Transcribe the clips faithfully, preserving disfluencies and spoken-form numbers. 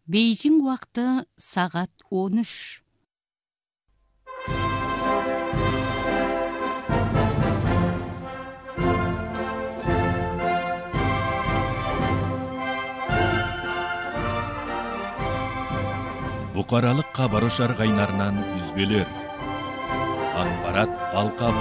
Бейжің уақыты сағат он үш. Бұқаралық хабар ошар кайнарынан үзбөлөр. Акпарат алкабы.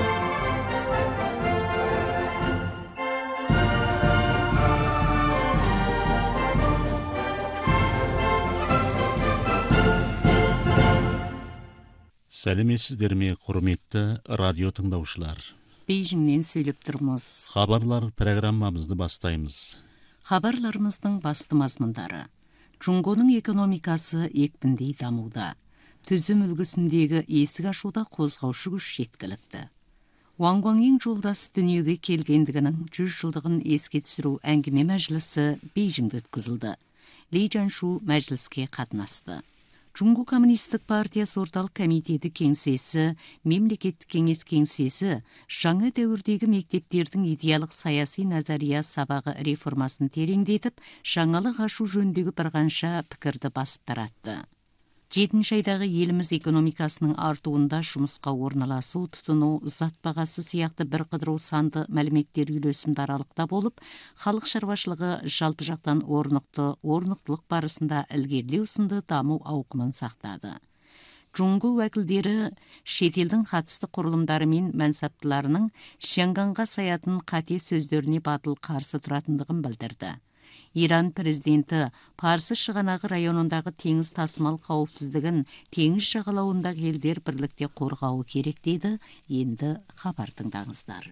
Сәлеметсіздер ме, құрметті радио тыңдаушылар. Бейжіңнен сөйлеп тұрмыз. Хабарлар программамызды бастаймыз. Хабарларымыздың басты мазмұндары. Жұңғоның экономикасы екпіндей дамуда. Түзім үлгісіндегі есік ашуда қозғаушы күш жеткілікті. Ван Гуанйин жолдас дүниеге келгендігінің жүз жылдығын еске түсіру әңгіме мәжілісі Бейжіңде өткізілді. Ли Жаншу мәжіліске қатынасты. Жұңғо коммунистік партиясы орталық комитеті кеңсесі, мемлекеттік кеңес кеңсесі жаңа дәуірдегі мектептердің идеялық саяси назария сабағы реформасын тереңдетіп, жаңалық ашу жөніндегі бірқанша пікірді басып таратты. Жетінші айдағы еліміз экономикасының артуында жұмысқа орналасу, тұтыну, зат бағасы сияқты бір қыдыру санды мәліметтер үйлесімді аралықта болып, халық шаруашылығы жалпы жақтан орнықты, орнықтылық барысында ілгерілеу сынды даму ауқымын сақтады. Жұңғо уәкілдері шетелдің қатысты құрылымдары мен мәнсаптыларының Шанганға саятын қате сөздеріне батыл қарсы тұратындығын білдірді. Иран президенті Парсы шығанағы районындағы теңіз тасымал қауіпсіздігін теңіз жағалауындағы елдер бірлікте қорғауы керек дейді. Енді хабар тыңдаңыздар.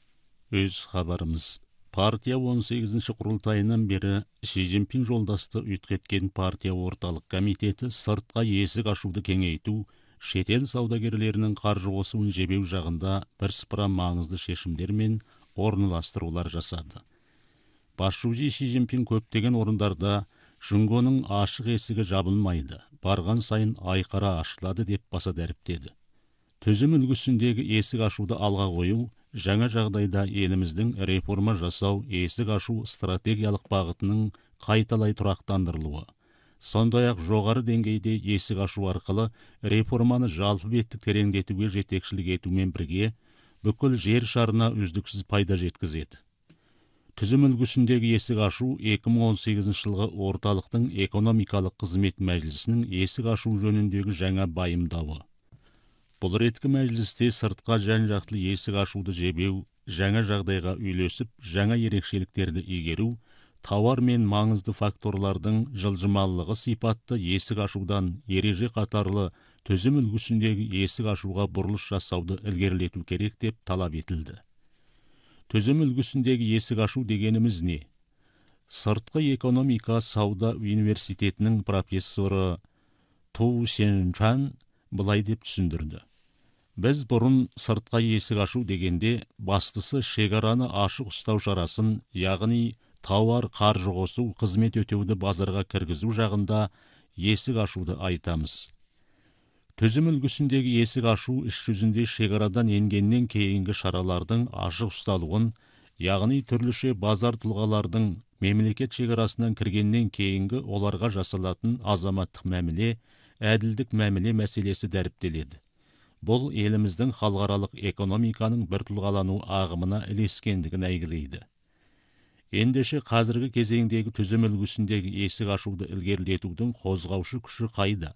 Өз хабарымыз. Партия он сегізінші құрылтайынан бері Ши Цзиньпин жолдасты ұйытқеткен партия орталық комитеті сыртқа есік ашуды кеңейту, шетел саудагерлерінің қаржы қосуын жебеу жағында бірсыпыра маңызды шешімдер мен орналастырулар жасады. Басшысы Ши Цзиньпин көптеген орындарда Жұңғоның ашық есігі жабылмайды, барған сайын айқара ашылады деп баса дәріптеді. Түзім үлгісіндегі есік ашуды алға қою, жаңа жағдайда еліміздің реформа жасау, есік ашу стратегиялық бағытының қайталай тұрақтандырылуы. Сондай-ақ жоғары деңгейде есік ашу арқылы реформаны жалпы беттік тереңдетуге жетекшілік етумен бірге, бүкіл жер шарына үздіксіз пайда жеткізеді. Түзім үлгісіндегі есік ашу екі мың он сегізінші жылғы орталықтың экономикалық қызмет мәжілісінің есік ашу жөніндегі жаңа байымдауы. Бұл реткі мәжілісте сыртқа жан-жақты есік ашуды жебеу, жаңа жағдайға үйлесіп, жаңа ерекшеліктерді игеру, тауар мен маңызды факторлардың жылжымалылығы сипатты есік ашудан ереже қатарлы түзім үлгісіндегі есік ашуға бұрылыс жасауды ілгерілету керек деп талап етілді. Түзім үлгісіндегі есік ашу дегеніміз не? Сыртқы экономика сауда университетінің профессоры Ту Сенчан былай деп түсіндірді. Біз бұрын сыртқа есік ашу дегенде бастысы шекараны ашық ұстау шарасын, яғни тауар қаржы қосу, қызмет өтеуді базарға кіргізу жағында есік ашуды айтамыз. Түзім үлгісіндегі есік ашу іс жүзінде шекарадан енгеннен кейінгі шаралардың ашық ұсталуын, яғни түрліше базар тұлғалардың мемлекет шекарасынан кіргеннен кейінгі оларға жасалатын азаматтық мәміле, әділдік мәміле мәселесі дәріптеледі. Бұл еліміздің халықаралық экономиканың бір тұлғалану ағымына ілескендігін әйгілейді. Ендеше қазіргі кезеңдегі түзім үлгісіндегі есік ашуды ілгерілетудің қозғаушы күші қайда?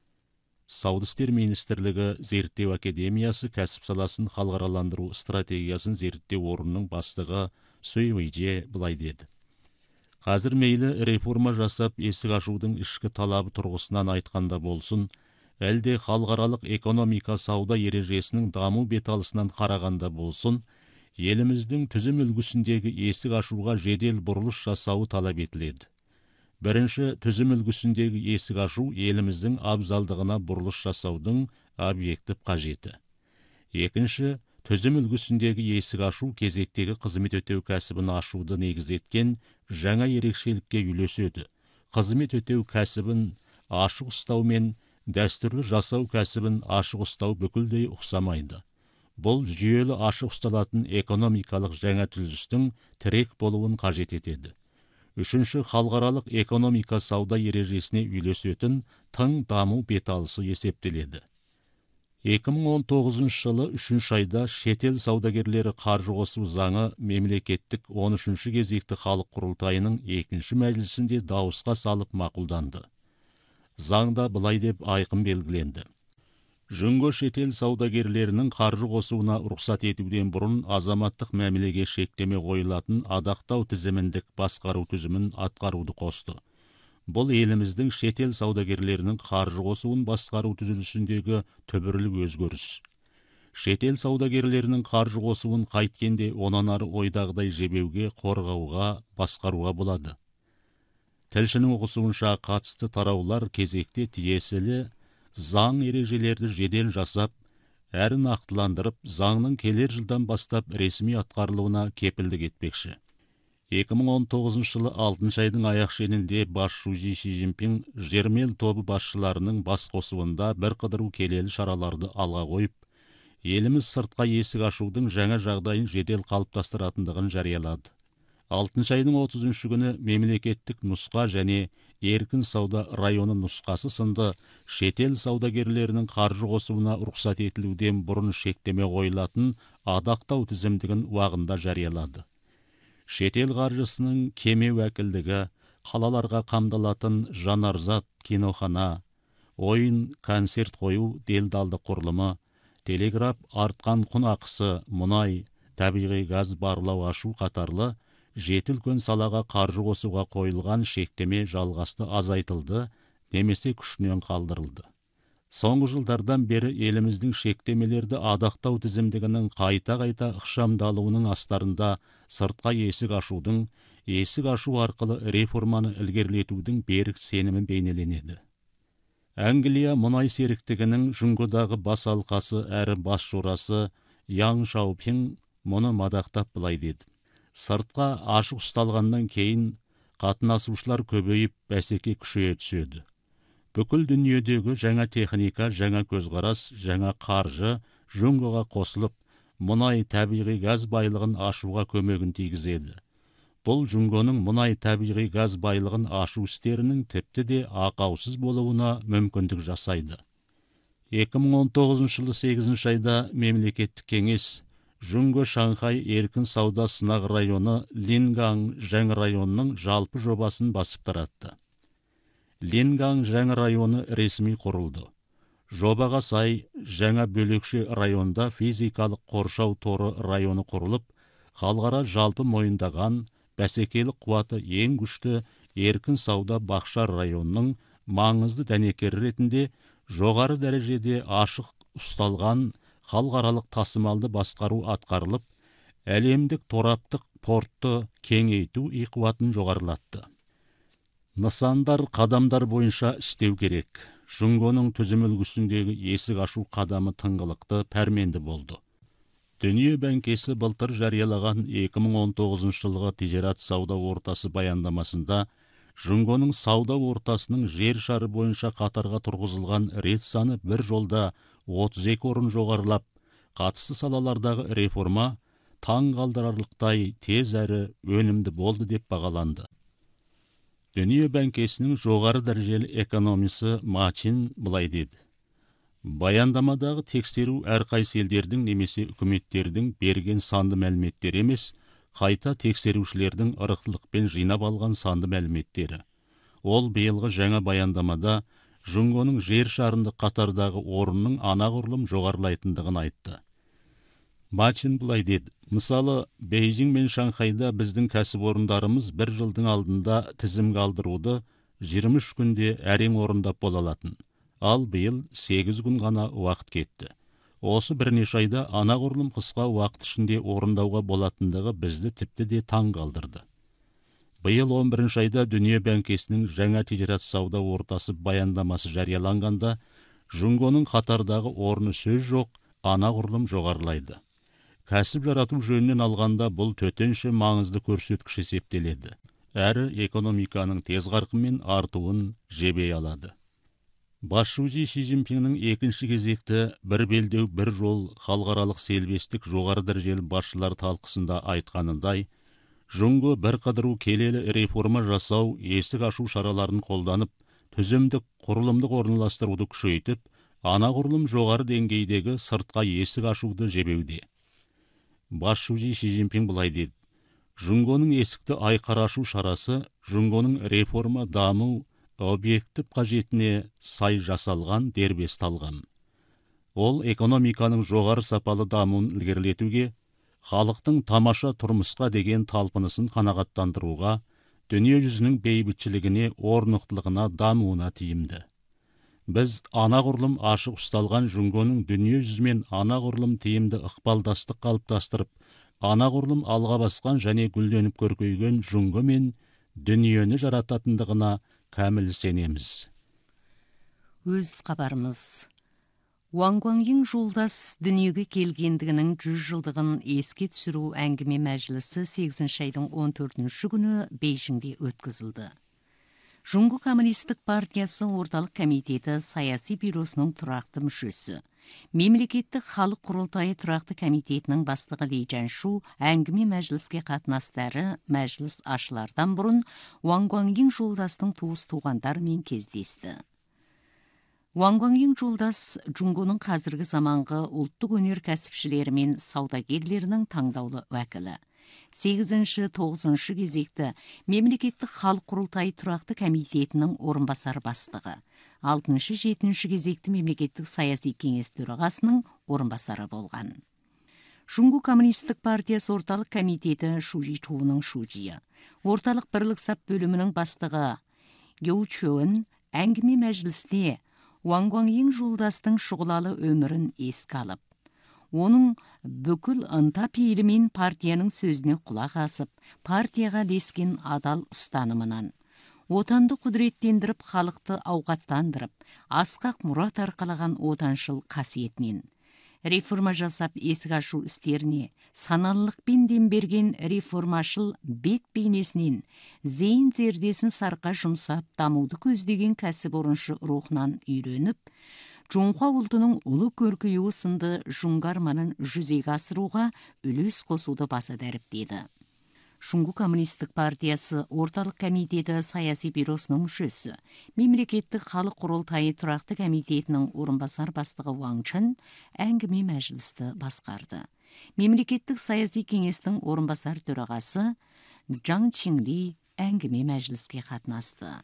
Сауда істер министрлігі зерттеу академиясы кәсіп саласын халықараландыру стратегиясын зерттеу орнының бастығы Сюй Уйже былай деді. Қазір мейлі реформа жасап есік ашудың ішкі талабы тұрғысынан айтқанда болсын, әлде халықаралық экономика сауда ережесінің даму беталысынан қарағанда болсын, еліміздің түзім үлгісіндегі есік ашуға жедел бұрылыс жасауы талап етіледі. Бірінші, түзім үлгісіндегі есік ашу еліміздің абзалдығына бұрылыс жасаудың объектив қажеті. Екінші, түзім үлгісіндегі есік ашу кезектегі қызмет өтеу кәсібін ашуды негіз еткен жаңа ерекшелікке үйлеседі. Қызмет өтеу кәсібін ашық ұстау мен дәстүрлі жасау кәсібін ашық ұстау бүкілдей ұқсамайды. Бұл жүйелі ашық ұсталатын экономикалық жаңа түзілістің тірек болуын қажет етеді. Үшінші халықаралық экономика сауда ережесіне үйлесетін тың даму беталысы есептеледі. екі мың он тоғызыншы жылы үшінші айда шетел саудагерлері қаржы қосу заңы мемлекеттік он үшінші кезекті халық құрылтайының екінші мәжілісінде дауысқа салып мақұлданды. Заңда былай деп айқын белгіленді: жүнгі шетел саудагерлерінің қаржы қосуына рұқсат етуден бұрын азаматтық мәмілеге шектеме қойылатын адақтау тізіміндік басқару тізімін атқаруды қосты. Бұл еліміздің шетел саудагерлерінің қаржы қосуын басқару түзілісіндегі түбірлік өзгеріс. Шетел саудагерлерінің қаржы қосуын қайткенде онан ары ойдағыдай жебеуге, қорғауға, басқаруға болады. Тілшінің оқысуынша қатысты тараулар кезекте тиесілі заң ережелерді жедел жасап, әрі нақтыландырып, заңның келер жылдан бастап ресми атқарылуына кепілдік етпекші. екі мың он тоғызыншы жылы алтыншы айдың аяқ шенінде басшысы Ши Цзиньпин жермел тобы басшыларының бас қосуында бір қыдыру келелі шараларды алға қойып, еліміз сыртқа есік ашудың жаңа жағдайын жедел қалыптастыратындығын жариялады. алтыншы айдың отызыншы күні мемлекеттік нұсқа және еркін сауда районы нұсқасы сынды шетел саудагерлерінің қаржы қосуына рұқсат етілуден бұрын шектеме қойылатын адақтау тізімдігін уағында жариялады. Шетел қаржысының кеме уәкілдігі, қалаларға қамдалатын жанарзат, кинохана, ойын, концерт қою делдалды құрылымы, телеграф артқан құн ақысы, мұнай, табиғи газ барлау ашу қатарлы жеті үлкен салаға қаржы қосуға қойылған шектеме жалғасты азайтылды, немесе күшінен қалдырылды. Соңғы жылдардан бері еліміздің шектемелерді адақтау тізімдігінің қайта-қайта ықшамдалуының астарында сыртқа есік ашудың, есік ашу арқылы реформаны ілгерілетудің берік сенімі бейнеленеді. Англия мұнай серіктігінің жүнгідағы бас алқасы әрі бас жорасы Яң Шаопин мұны мадақтап былай деді: сыртқа ашық ұсталғаннан кейін қатынасушылар көбейіп, бәсеке күшейе түседі. Бүкіл дүниедегі жаңа техника, жаңа көзқарас, жаңа қаржы жүнгіға қосылып, мұнай табиғи газ байлығын ашуға көмегін тигізеді. Бұл жүнгінің мұнай табиғи газ байлығын ашу істерінің тіпті де ақаусыз болуына мүмкіндік жасайды. екі мың он тоғызыншы жылы сегізінші айда мемлекеттік кеңес жүнгі Шанхай еркін сауда сынақ районы Лингаң жаңа районының жалпы жобасын басып таратты. Лингаң жаңа районы ресми құрылды. Жобаға сай жаңа бөлекше районда физикалық қоршау торы районы құрылып, халқара жалпы мойындаған бәсекелік қуаты ең күшті еркін сауда бақша районының маңызды дәнекері ретінде жоғары дәрежеде ашық ұсталған халықаралық тасымалды басқару атқарылып, әлемдік тораптық портты кеңейту иқуатын жоғарылатты. Нысандар қадамдар бойынша істеу керек. Жүнгінің түзім үлгісіндегі есік ашу қадамы тыңғылықты, пәрменді болды. Дүние бәңкесі былтыр жариялаған екі мың он тоғызыншы жылғы тижарат сауда ортасы баяндамасында жүнгінің сауда ортасының жер шары бойынша қатарға тұрғызылған рет саны бір жолда отыз екі орын жоғарылап, қатысты салалардағы реформа таң қалдырарлықтай тез әрі өнімді болды деп бағаланды. Дүние бәңкесінің жоғары дәрежелі экономисі Мачин былай деді: баяндамадағы тексеру әрқайсы елдердің немесе үкіметтердің берген санды мәліметтер емес, қайта тексерушілердің ырықтылықпен жинап алған санды мәліметтері. Ол биылғы жаңа баяндамада жүнгінің жер шарында қатардағы орынның анағұрлым жоғарылайтындығын айтты. Мачин былай деді: мысалы, Бейжің мен Шанхайда біздің кәсіпорындарымыз бір жылдың алдында тізімге алдыруды жиырма үш күнде әрең орындап бола алатын. Ал биыл сегіз күн ғана уақыт кетті. Осы бірнеше айда анағұрлым қысқа уақыт ішінде орындауға болатындығы бізді тіпті де таң қалдырды. Биыл он бірінші айда Дүние бәңкесінің жаңа тижарат сауда ортасы баяндамасы жарияланғанда, жүнгінің қатардағы орны сөз жоқ, анағұрлым жоғарылайды. Кәсіп жарату жөнінен алғанда бұл төтенше маңызды көрсеткіш есептеледі. Әрі экономиканың тез қарқынмен артуын жебей алады. Басшысы Ши Цзиньпиннің екінші кезекті бір белдеу бір жол халықаралық селбестік жоғары дәрежелі басшылар талқысында айтқанындай, Жунго бір қыдыру келелі реформа жасау, есік ашу шараларын қолданып, түзімдік, құрылымдық орналастыруды күшейтіп, анағұрлым жоғары деңгейдегі сыртқа есік ашуды жебеуде. Басшысы Ши Цзиньпин былай деді: Жунгоның есікті айқара ашу шарасы Жунгоның реформа даму объектив қажетіне сай жасалған дербес талғам. Ол экономиканың жоғары сапалы дамуын ілгерілетуге, халықтың тамаша тұрмысқа деген талпынысын қанағаттандыруға, дүние жүзінің бейбітшілігіне, орнықтылығына, дамуына тиімді. Біз анағұрлым ашық ұсталған Жунгоның дүние жүзімен анағұрлым тиімді ықпалдастық қалыптастырып, анағұрлым алға басқан және гүлденіп көркейген Жунго мен дүниені жарататындығына кәміл сенеміз. Өз хабарымыз. Уангуанйың жолдас дүниеге келгендігінің жүз жылдығын еске түсіру әңгіме мәжілісі сегізінші айдың он төртінші күні Бейжіңде өткізілді. Жунго коммунистік партиясы орталық комитеті саяси бюросының тұрақты мүшесі, мемлекеттік халық құрылтайы тұрақты комитетінің бастығы Ли Чжаншу әңгіме мәжіліске қатынастары мәжіліс ашылардан бұрын Уангуанйың жолдастың туыс туғандарымен кездесті. Уангуанйың жолдас Жунгоның қазіргі заманғы ұлттық өнер кәсіпшілері мен саудагерлерінің таңдаулы уәкілі. сегізінші тоғызыншы кезекті мемлекеттік халық құрылтайы тұрақты комитетінің орынбасар бастығы, алтыншы жетінші кезекті мемлекеттік саяси кеңес төрағасының орынбасары болған. Жунго коммунистік партиясы орталық комитеті Шужи Чуының шужиы, орталық бірлік сап бөлімінің бастығы Геу Чуын әңгіме мәжілісте Уангуанйың жолдастың шұғылалы өмірін еске алып, оның бүкіл ынта пейілімен партияның сөзіне құлақ асып, партияға лескен адал ұстанымынан, отанды құдіреттендіріп, халықты ауқаттандырып, асқақ мұрат арқалаған отаншыл қасиетінен, реформа жасап есік ашу істеріне саналылықпен дем берген реформашыл бет бейнесінен, зейін зердесін сарқа жұмсап дамуды көздеген кәсіпорыншы рухынан үйреніп, Жунхуа ұлтының ұлы көркеюі сынды жунгарманын жүзеге асыруға үлес қосуды баса дәріптеді. Жунго коммунистік партиясы орталық комитеті саяси бюросының мүшесі, мемлекеттік халық құрылтайы тұрақты комитетінің орынбасар бастығы Ван Чжэн әңгіме мәжілісті басқарды. Мемлекеттік саяси кеңестің орынбасар төрағасы Чжан Чингли әңгіме мәжіліске қатынасты.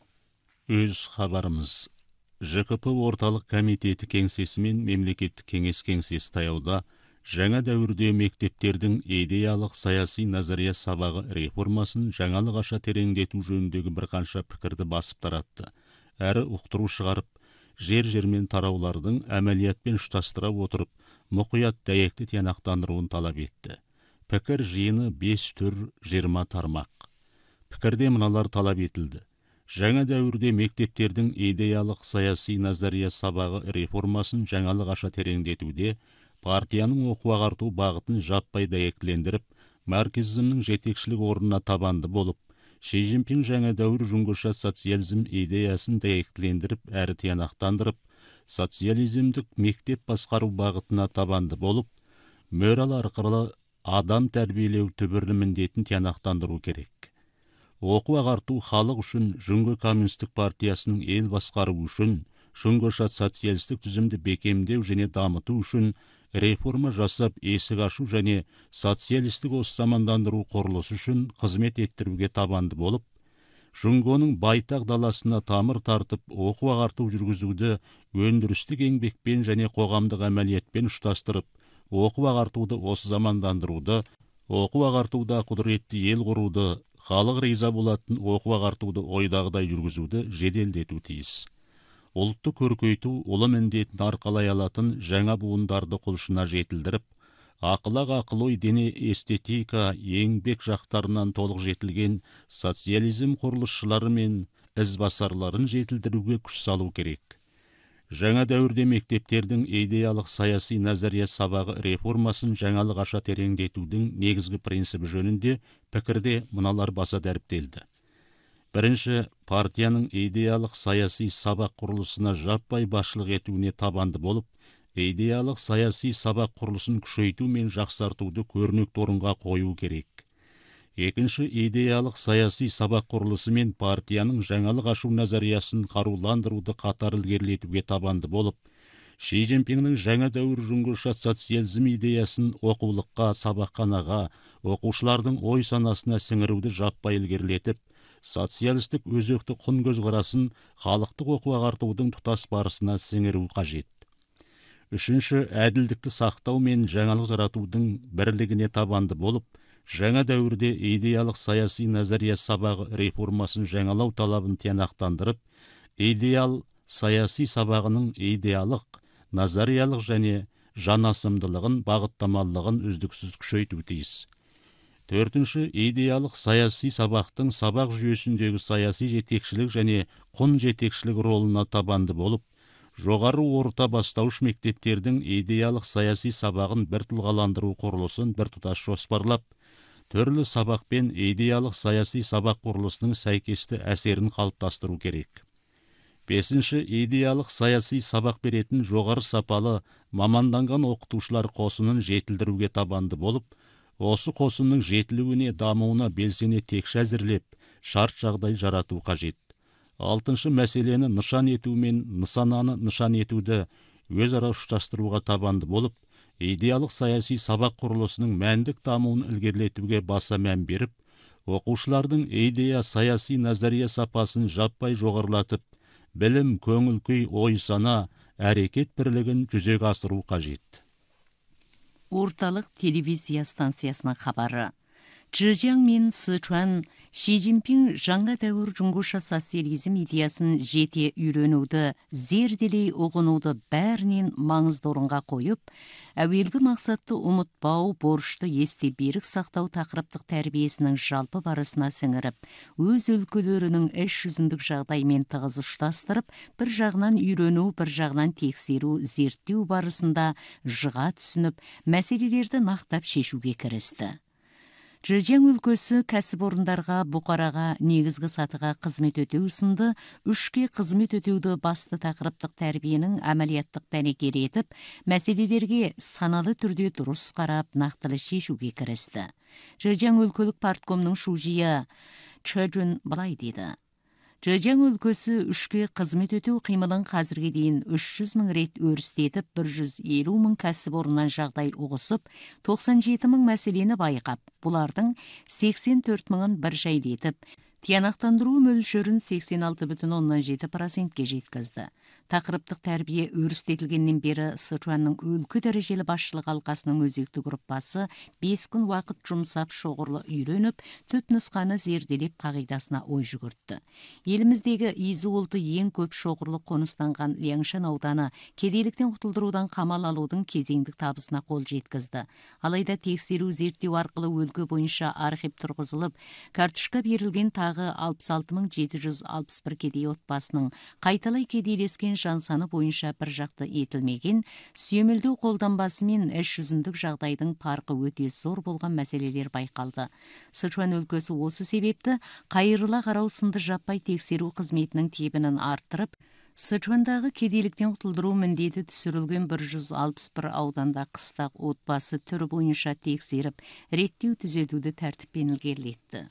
Өз хабарымыз. Ж К П орталық комитеті кеңсесі мен мемлекеттік кеңес кеңсесі таяуда жаңа дәуірде мектептердің идеялық саяси назария сабағы реформасын жаңалық аша тереңдету жөніндегі бірқанша пікірді басып таратты. Әрі ұқтыру шығарып, жер-жермен тараулардың әмәлиятпен ұштастыра отырып, мұқият дәйекті тиянақтандыруын талап етті. Пікір жиыны бес түр жиырма тармақ. Пікірде мыналар талап етілді. Жаңа дәуірде мектептердің идеялық саяси назария сабағы реформасын жаңалық аша тереңдетуде партияның оқу-ағарту бағытын жаппай дәйектілендіріп, марксизмнің жетекшілік орнына табанды болып, Ши Цзиньпин жаңа дәуір жунгоша социализм идеясын дәйектілендіріп, әрі тиянақтандырып, социализмдік мектеп басқару бағытына табанды болып, мөрал арқылы адам тәрбиелеу түбірлі міндетін тиянақтандыру керек. Оқу-ағарту халық үшін Жунго коммунистік партиясының ел басқару үшін, жунгоша социалистік түзімді бекемдеу және дамыту үшін реформа жасап, есік ашу және социалистік замандандыру құрылысы үшін қызмет еттіруге табанды болып, Жунгоның байтақ даласына тамыр тартып, оқу-ағарту жүргізуді өндірістік еңбекпен және қоғамдық әмәлиетпен ұштастырып, оқу-ағартуды осы замандандыруды, оқу-ағартуда құдіретті ел құруды, халық риза болатын оқу-ағартуды ойдағыдай жүргізуді жеделдету тиіс. Ұлтты көркейту ұлы міндетін арқалай алатын жаңа буындарды құлшына жетілдіріп, ақылақ ақыл-ой дене эстетика, еңбек жақтарынан толық жетілген социализм құрылысшылары мен ізбасарларын жетілдіруге күш салу керек. Жаңа дәуірде мектептердің идеялық саяси назария сабағы реформасын жаңалық аша тереңдетудің негізгі принципі жөнінде пікірде мыналар баса дәріптелді. Бірінші, партияның идеялық саяси сабақ құрылысына жаппай басшылық етуіне табанды болып, идеялық саяси сабақ құрылысын күшейту мен жақсартуды көрнекті орынға қою керек. Екінші, идеялық саяси сабақ құрылысы мен партияның жаңалық ашу назариясын қаруландыруды қатар ілгерілетуге табанды болып, Ши Цзиньпиннің жаңа дәуір жұңғыша социализм идеясын оқулыққа, сабақханаға, оқушылардың ой санасына сіңіруді жаппай ілгерілетіп, социалистік өзекті құн көзқарасын халықтық оқу ағартудың тұтас барысына сіңіру қажет. Үшінші, әділдікті сақтау мен жаңалық жаратудың бірлігіне табанды болып, жаңа дәуірде идеялық саяси назария сабағы реформасын жаңалау талабын тиянақтандырып, идеал саяси сабағының идеялық, назариялық және жанасымдылығын, бағыттамалығын үздіксіз күшейту тиіс. Төртінші, идеялық саяси сабақтың сабақ жүйесіндегі саяси жетекшілік және құн жетекшілік ролына табанды болып, жоғары орта бастауыш мектептердің идеялық саяси сабағын бір тұлғаландыру құрылысын бір тұтас жоспарлап, түрлі сабақ пен идеялық саяси сабақ құрылысының сәйкесті әсерін қалыптастыру керек. Бесінші, идеялық саяси сабақ беретін жоғары сапалы маманданған оқытушылар қосынын жетілдіруге табанды болып, осы қосынның жетілуіне, дамуына белсене текші әзірлеп, шарт жағдай жарату қажет. Алтыншы, мәселені нышан ету мен нысананы нышан етуді өзара ұштастыруға табанды болып, идеялық саяси сабақ құрылысының мәндік дамуын ілгерілетуге баса мән беріп, оқушылардың идея саяси назария сапасын жаппай жоғарылатып, білім, көңіл күй, ой сана, әрекет бірлігін жүзеге асыру қажет. Орталық телевизия станциясының хабары. Чжэцзян мен Сычуан Ши Цзиньпин жаңа дәуір жұңғыша социализм идеясын жете үйренуді, зерделей ұғынуды бәрінен маңызды орынға қойып, әуелгі мақсатты ұмытпау, борышты есте берік сақтау тақырыптық тәрбиесінің жалпы барысына сіңіріп, өз өлкөлерінің іс жүзіндік жағдаймен тығыз ұштастырып, бір жағынан үйрену, бір жағынан тексеру, зерттеу барысында жыға түсініп, мәселелерді нақтап шешуге кірісті. Чжэцзян өлкөсі кәсіпорындарға, бұқараға, негізгі сатыға қызмет өтеу сынды үшке қызмет өтеуді басты тақырыптық тәрбиенің әмәлияттық дәнекері етіп, мәселелерге саналы түрде дұрыс қарап, нақтылы шешуге кірісті. Чжэцзян өлкөлік парткомның шужия Чжэджун былай дейді. Чжэцзян өлкөсі үшке қызмет өтеу қимылын қазірге дейін үш жүз мың рет өрістетіп, бір жүз елу мың кәсіпорыннан жағдай ұғысып, тоқсан жеті мың мәселені байқап, бұлардың сексен төрт мыңын бір жайлетіп, тиянақтандыру мөлшерін сексен алты бүтін оннан жеті процентке жеткізді. Тақырыптық тәрбие өрістетілгеннен бері Сычуанның өлкө дәрежелі басшылық алқасының өзекті группасы бес күн уақыт жұмсап шоғырлы үйреніп, төп нұсқаны зерделеп қағидасына ой жүгіртті. Еліміздегі изі олпы ең көп шоғырлы қоныстанған Ляншан ауданы кедейліктен құтылдырудан қамал алудың кезеңдік табысына қол жеткізді. Алайда тексеру зерттеу арқылы өлкө бойынша архив тұрғызылып, карточка берілген тағы алпыс алты мың жеті жүз алпыс бір кедей отбасының қайталай кедейлескен жан саны бойынша бір жақты етілмеген, сүйемелдеу қолданбасы мен іс жүзіндік жағдайдың парқы өте зор болған мәселелер байқалды. Сычуан өлкөсі осы себепті қайырыла қарау сынды жаппай тексеру қызметінің тебінін арттырып, Сычуандағы кедейліктен құтылдыру міндеті түсірілген бір жүз алпыс бір ауданда қыстақ отбасы түрі бойынша тексеріп, реттеу түзетуді тәртіппен ілгерілетті.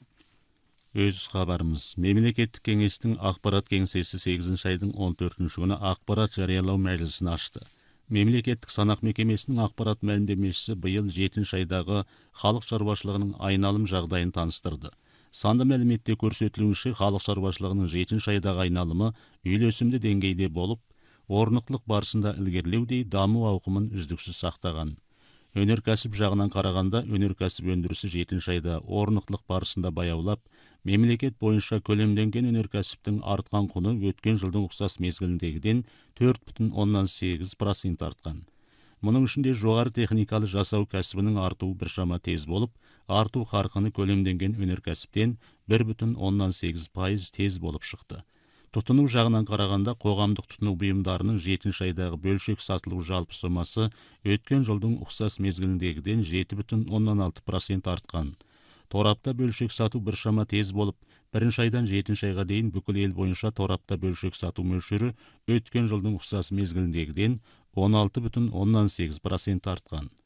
Өз хабарымыз. Мемлекеттік кеңестің ақпарат кеңсесі сегізінші айдың он төртінші күні ақпарат жариялау мәжілісін ашты. Мемлекеттік санақ мекемесінің ақпарат мәлімдемешісі биыл жетінші айдағы халық шаруашылығының айналым жағдайын таныстырды. Санды мәліметте көрсетілуінше, халық шаруашылығының жетінші айдағы айналымы үйлесімді деңгейде болып, орнықтылық барысында ілгерілеудей даму ауқымын үздіксіз сақтаған. Өнеркәсіп жағынан қарағанда, өнеркәсіп өндірісі жетінші айда орнықтылық барысында баяулап, мемлекет бойынша көлемденген өнеркәсіптің артқан құны өткен жылдың ұқсас мезгіліндегіден төрт бүтін оннан сегіз процент артқан. Мұның ішінде жоғары техникалы жасау кәсібінің артуы біршама тез болып, арту қарқыны көлемденген өнеркәсіптен бір бүтін оннан сегіз пайыз тез болып шықты. Тұтыну жағынан қарағанда, қоғамдық тұтыну бұйымдарының жетінші айдағы бөлшек сатылу жалпы сомасы өткен жылдың ұқсас мезгіліндегіден жеті бүтін оннан алты процент артқан. Торапта бөлшек сату біршама тез болып, бірінші айдан жетінші айға дейін бүкіл ел бойынша торапта бөлшек сату мөлшері өткен жылдың ұқсас мезгіліндегіден он алты бүтін оннан сегіз процент артқан.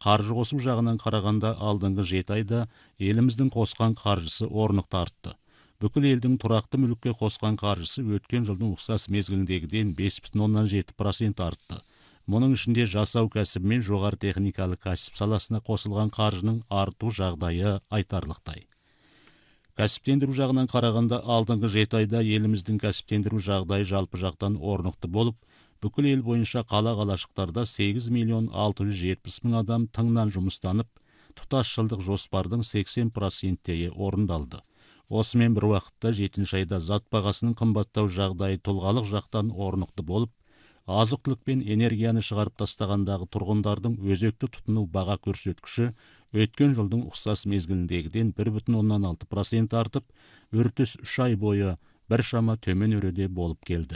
қаржы қосу жағынан қарағанда алдыңғы жеті айда еліміздің қосқан қаржысы орнықты артты. Бүкіл елдің тұрақты мүлікке қосқан қаржысы өткен жылдың ұқсас мезгіліндегіден бес бүтін оннан жеті процент артты. Мұның ішінде жасау кәсібі мен жоғары техникалық кәсіп саласына қосылған қаржының арту жағдайы айтарлықтай. Кәсіптендіру жағынан қарағанда алдыңғы жеті айда еліміздің кәсіптендіру жағдайы жалпы жақтан орнықты болып, бүкіл ел бойынша қала қалашықтарда сегіз миллион алты жүз жетпіс мың адам тыңнан жұмыстанып, тұтас жылдық жоспардың сексен проценті орындалды. Осымен бір уақытта жетінші айда зат бағасының қымбаттау жағдайы тұлғалық жақтан орнықты болып, азық-түлік пен энергияны шығарып тастағандағы тұрғындардың өзекті тұтыну баға көрсеткіші өткен жылдың ұқсас мезгіліндегіден бір бүтін оннан алты процент артып, үрдіс үш ай бойы біршама төмен өреде болып келді.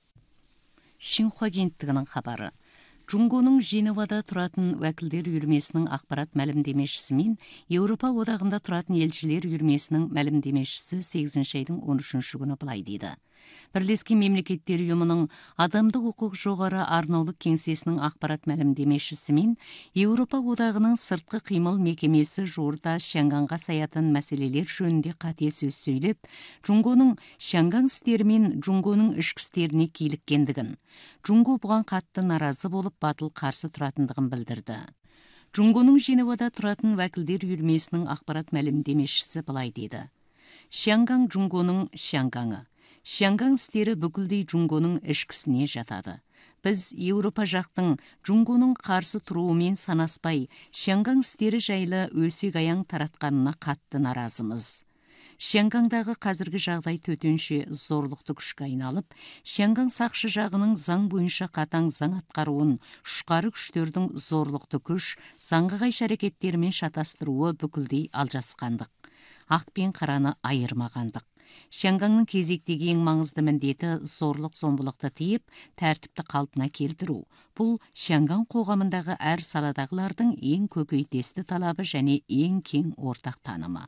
Шинхуа агенттігінің хабары. Джунгоның Женевада тұратын уәкілдер үйірмесінің ақпарат мәлімдемешісі мен Еуропа одағында тұратын елшілер үйірмесінің мәлімдемешісі сегізінші айдың он үшінші күні былай дейді. Бірлескен мемлекеттер ұйымының адамдық құқық жоғары арнаулы кеңсесінің ақпарат мәлімдемешісі мен Еуропа одағының сыртқы қимыл мекемесі жуырда Шанганға саятын мәселелер жөнінде қате сөз сөйлеп, Джунгоның Шанган істері мен Джунгоның ішкі істеріне киліккендігін, Джунго бұған қатты наразы болып батыл қарсы тұратындығын білдірді. Джунгоның Женевада тұратын уәкілдер үйірмесінің ақпарат мәлімдемешісі былай дейді. Шанган Джунгоның Шангаңы. Шанган істері бүкілдей Джунгоның ішкісіне жатады. Біз Еуропа жақтың Джунгоның қарсы тұруымен санаспай, Шанган істері жайлы өсек аяң таратқанына қатты наразымыз. Шангандағы қазіргі жағдай төтенше зорлықты күшке айналып, Шанган сақшы жағының заң бойынша қатаң заң атқаруын, ұшқары күштердің зорлықты күш, заңға қайшы әрекеттерімен шатастыруы бүкілдей алжасқандық. Ақ пен қараны айырмағандық. Шанганның кезектегі ең маңызды міндеті зорлық зомбылықты тиіп, тәртіпті қалпына келтіру. Бұл Шанган қоғамындағы әр саладағылардың ең көкейтесті талабы және ең кең ортақ танымы.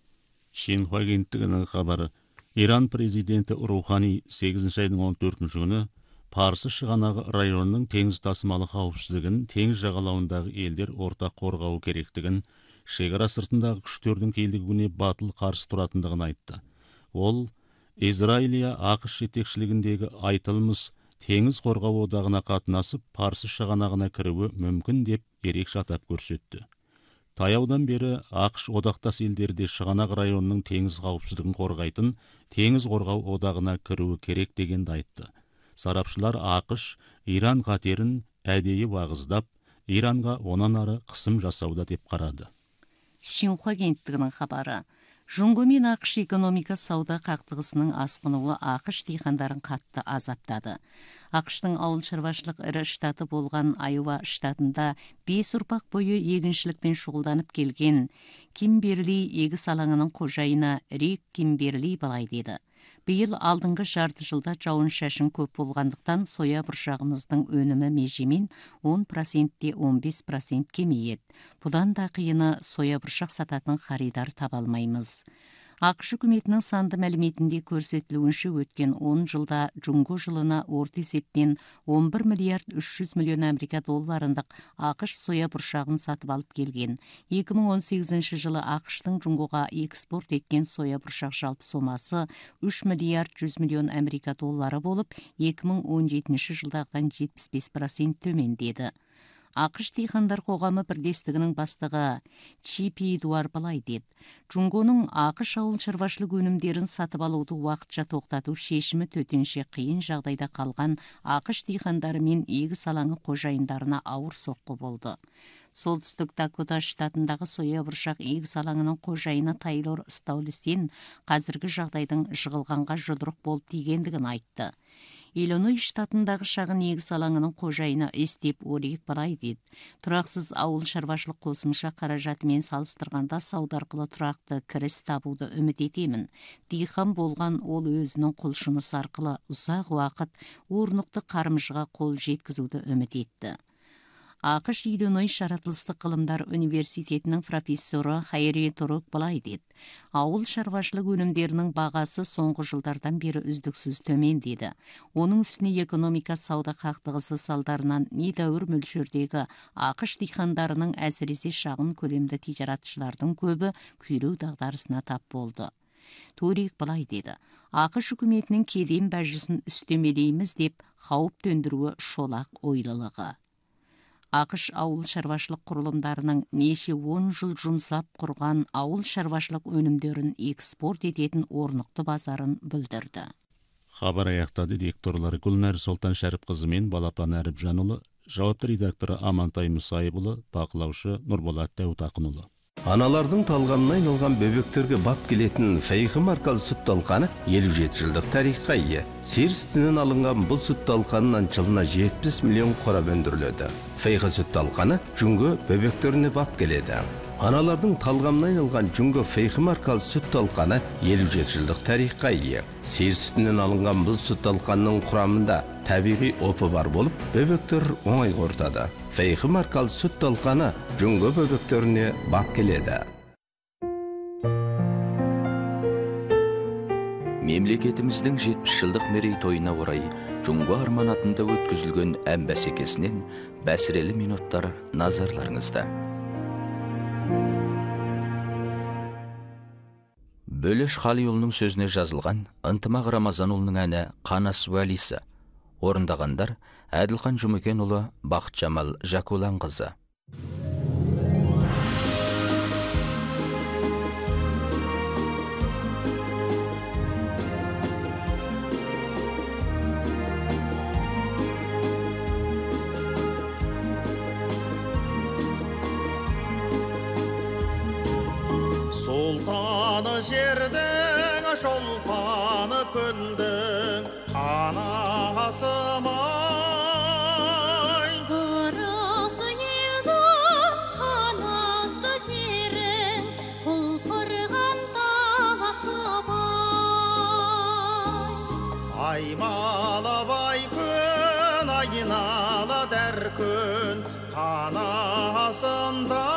Шинхуа агенттігінің хабары. Иран президенті Рухани сегізінші айдың он төртінші күні Парсы шығанағы районының теңіз тасымалы қауіпсіздігін, теңіз жағалауындағы елдер ортақ қорғауы керектігін, шекара сыртындағы күштердің келігуіне батыл қарсы тұратындығын айтты. Ол, Израилия ақш жетекшілігіндегі айтылмыс теңіз қорғау одағына қатынасып, Парсы шығанағына кіруі мүмкін деп ерекше атап көрсетті. Таяудан бері ақш одақтас елдерде шығанақ районының теңіз қауіпсіздігін қорғайтын теңіз қорғау одағына кіруі керек дегенді айтты. Сарапшылар ақш Иран қатерін әдейі уағыздап, Иранға онан ары қысым жасауда деп қарады. Шинхуа агенттігінің хабары. Джунго мен ақш экономика сауда қақтығысының асқынуы ақш диқандарын қатты азаптады. ақштың ауыл шаруашылық ірі штаты болған Айова штатында бес ұрпақ бойы егіншілікпен шұғылданып келген Кимберли егіс алаңының қожайыны Рик Кимберли былай деді. Биыл алдыңғы жарты жылда жауын шашын көп болғандықтан соя бұршағымыздың өнімі межемен он процентте он бес процент кемейеді. Бұдан да қиыны соя бұршақ сататын xaridar таба алмаймыз. ақш үкіметінің санды мәліметінде көрсетілуінше өткен он жылда Джунго жылына орта есеппен он бір миллиард үш жүз миллион америка долларындық ақш соя бұршағын сатып алып келген. екі мың он сегізінші жылы ақштың Джунгоға экспорт еткен соя бұршақ жалпы сомасы үш миллиард жүз миллион америка доллары болып, екі мың он жетінші жылдағыдан жетпіс бес процент төмендеді. ақш диқандар қоғамы бірлестігінің бастығы Чипи Дуар былай деді. Джунгоның ақш ауыл шаруашылық өнімдерін сатып алуды уақытша тоқтату шешімі төтенше қиын жағдайда қалған ақш диқандары мен егіс алаңы қожайындарына ауыр соққы болды. Солтүстік Дакота штатындағы соя бұршақ егіс алаңының қожайыны Тайлор Стаулистен қазіргі жағдайдың жығылғанға жұдырық болып тигендігін айтты. Иллиной штатындағы шағын егіс алаңының қожайыны Стив Орик былай деді. Тұрақсыз ауыл шаруашылық қосымша қаражатымен салыстырғанда сауда арқылы тұрақты кіріс табуды үміт етемін. Диқан болған ол өзінің құлшынысы арқылы ұзақ уақыт орнықты қарымжыға қол жеткізуді үміт етті. АКШ Иллинойс жаратылыстық ғылымдар университетінің профессоры Хайри Турук былай деді. Ауыл шаруашылық өнімдерінің бағасы соңғы жылдардан бері үздіксіз төмен деді. Оның үстіне экономика сауда қақтығысы салдарынан недәуір мөлшердегі АКШ диқандарының әсіресе шағын көлемді тижаратшылардың көбі күйреу дағдарысына тап болды. Турик былай деді. АКШ үкіметінің кеден бәжісін үстемелейміз деп қауіп төндіруі шолақ ойлылығы. АКШ ауыл шаруашылық құрылымдарының неше он жыл жұмсап құрған ауыл шаруашылық өнімдерін экспорт ететін орнықты базарын білдірді. Хабар аяқтады. Дикторлары Гүлнәр Солтан Шәріпқызы мен Балапан Әріпжанұлы, жауапты редакторы Амантай Мұсайыпұлы, бақылаушы Нұрболат Дәутақынұлы. Аналардың талғамына айналған бөбектерге бап келетін Фейхи маркалы сүт талқаны елу жеті жылдық тарихқа ие. Сиыр сүтінен алынған бұл сүт талқанынан жылына жетпіс миллион қорап өндіріледі. Фейхи сүт талқаны жүнгі бөбектеріне бап келеді. Аналардың талғамына айналған жүнгі Фейхи маркалы сүт талқаны елу жеті жылдық тарихқа ие. Сиыр сүтінен алынған бұл сүт талқанының құрамында табиғи опы бар болып, бөбектер оңай қортады. Фейхи маркалы сүт талқаны жүнгі бөбектеріне бап келеді. Мемлекетіміздің жетпіс жылдық мерейтойына орай Жүнгі Арман атында өткізілген ән бәсекесінен бәсірелі минуттар назарларыңызда. Бөлеш Қалиұлының сөзіне жазылған Ынтымақ Рамазанұлының әні Қанас Уәлисі. Орындағандар Әділхан Жұмекенұлы, Бақытжамал Жакуланқызы. Сұлтаны жердің, шолпаны көлдің, қанасымай. Ырысы елдің, қанасты жерің, құлпырған таласыбай. Аймалы бай күн, айналы дәр күн, қанасындай.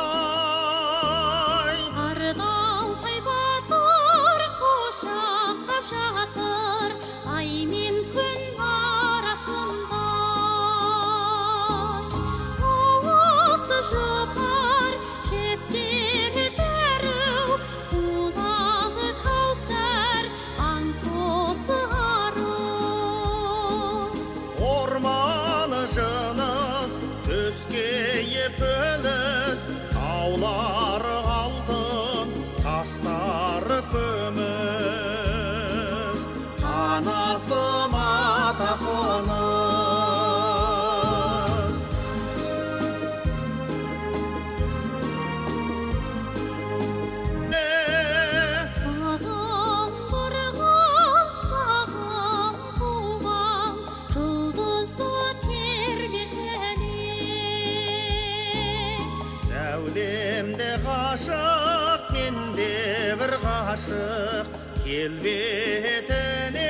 Ай мен күн арасында ауасы жұпар, шептері дәру, құлағы кәусәр, аңқосы ару. Орманы жыныс, төскейі пөліс, таулары алтын, тастары көміс. Қанасыма тақыныз. Сағым тұрған, сағым туған, жұлдызды тербетіне. Сәулемде ғашық, менде бір ғашық, келбетіне.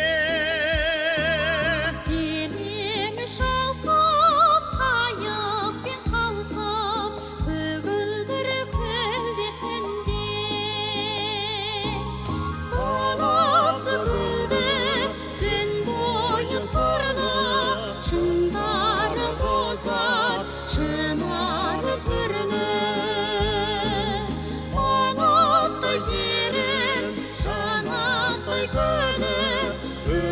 Елең шалқып, қайықпен қалқып, көгілдір көлбетінде. Баласы гүлді, түн бойы сорлы, шыңдары бозар, шынары түрлі. Анатты жерім, жанатты көлі,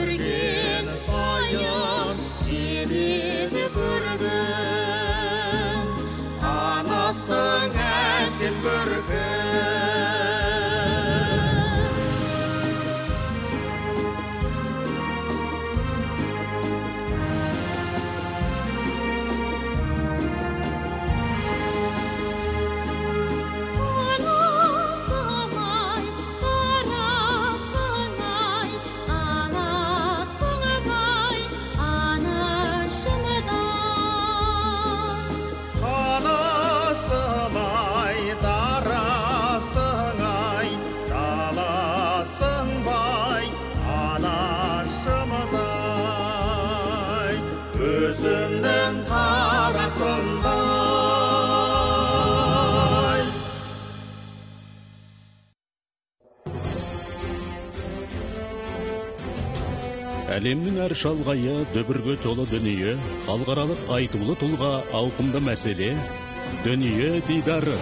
Әлемнің әр шалғайы, дөбірге толы дүние, халықаралық айтулы тұлға, ауқымды мәселе, дүние дидары.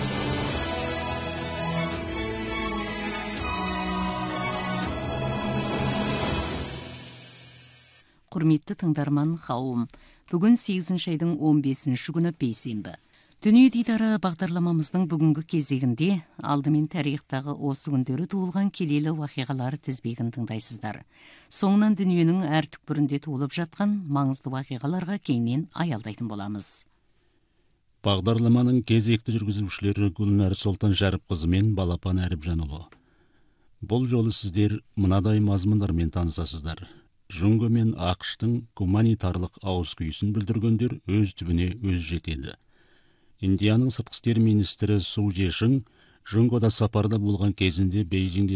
Құрметті тыңдарман қауым, бүгін сегізінші айдың он бесінші күні бейсенбі. Дүние дидары бағдарламамыздың бүгінгі кезегінде алдымен тарихтағы осы күндері туылған келелі уақиғалар тізбегін тыңдайсыздар. Соңынан дүниенің әр түкпірінде туылып жатқан маңызды уақиғаларға кейіннен аялдайтын боламыз. Бағдарламаның кезекті жүргізушілері Гүлнәр Сұлтан Шәріпқызы мен Балапан Әріпжанұлы. Бұл жолы сіздер мынадай мазмұндармен танысасыздар. Жұңго мен ақштың гуманитарлық ауыз күйісін білдіргендер өз түбіне өз жетеді. Индияның сыртқы істер министрі Су Жешің Жұңгода сапарда болған кезінде Бейжіңде